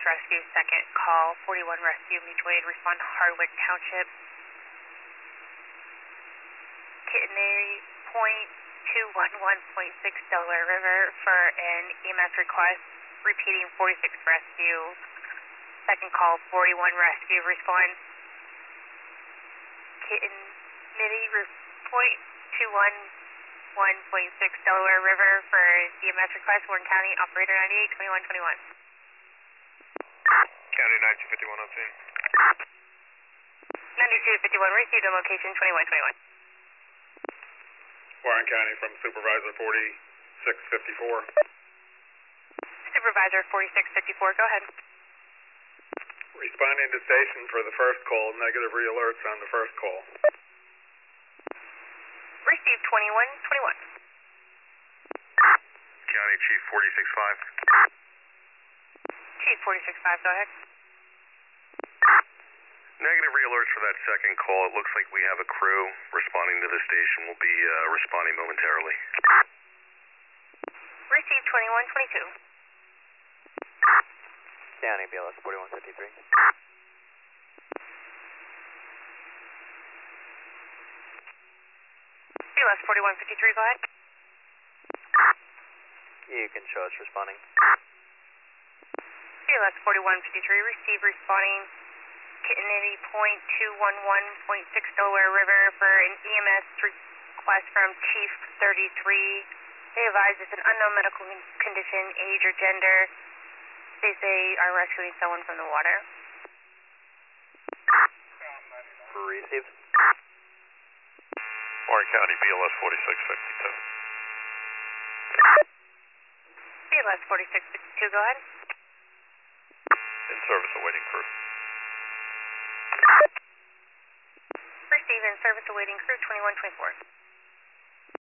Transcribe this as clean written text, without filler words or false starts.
Rescue, second call, 41 Rescue, mutual aid, respond to Hardwick Township. Kittenary Point 211.6 Delaware River for an EMS request, repeating 46 Rescue. Second call, 41 Rescue, respond. Kittenary Point 211.6 Delaware River for EMS request, Warren County, operator 982121. County 9251 on scene. 9251, received on location 2121. Warren County from Supervisor 4654. Supervisor 4654, go ahead. Responding to station for the first call, negative re-alerts on the first call. Received 2121. County Chief 465. Chief 465, go ahead. Negative re-alerts for that second call. It looks like we have a crew responding to the station. We'll be responding momentarily. Received 2122. County BLS 4153. BLS 4153, go ahead. You can show us responding. BLS 4153, receive responding. Kittenary Point 211.6 Delaware River for an EMS request from Chief 33. They advise it's an unknown medical condition, age, or gender. They say are rescuing someone from the water. Received. Warren County BLS 4652. BLS 4652, go ahead. In service awaiting crew. Receive in service awaiting crew 2124.